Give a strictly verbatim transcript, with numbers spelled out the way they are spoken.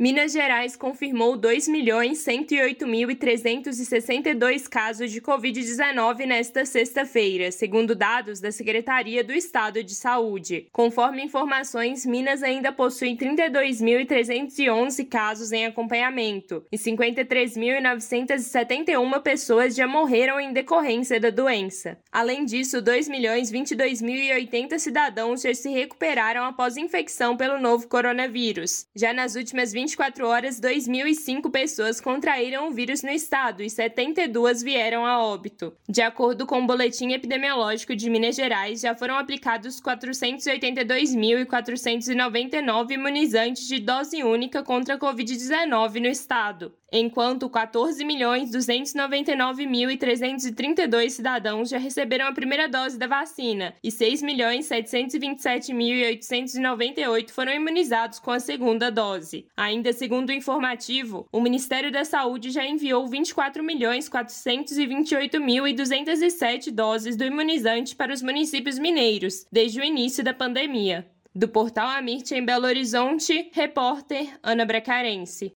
Minas Gerais confirmou dois milhões cento e oito mil trezentos e sessenta e dois casos de covid dezenove nesta sexta-feira, segundo dados da Secretaria do Estado de Saúde. Conforme informações, Minas ainda possui trinta e dois mil trezentos e onze casos em acompanhamento e cinquenta e três mil novecentas e setenta e uma pessoas já morreram em decorrência da doença. Além disso, dois milhões vinte e dois mil e oitenta cidadãos já se recuperaram após infecção pelo novo coronavírus. Já nas últimas vinte e quatro horas, dois mil e cinco pessoas contraíram o vírus no estado e setenta e duas vieram a óbito. De acordo com o Boletim Epidemiológico de Minas Gerais, já foram aplicados quatrocentos e oitenta e dois mil quatrocentos e noventa e nove imunizantes de dose única contra a covid dezenove no estado, enquanto quatorze milhões duzentos e noventa e nove mil trezentos e trinta e dois cidadãos já receberam a primeira dose da vacina e seis milhões setecentos e vinte e sete mil oitocentos e noventa e oito foram imunizados com a segunda dose. Ainda segundo o informativo, o Ministério da Saúde já enviou vinte e quatro milhões quatrocentos e vinte e oito mil duzentos e sete doses do imunizante para os municípios mineiros, desde o início da pandemia. Do Portal Amirte em Belo Horizonte, repórter Ana Bracarense.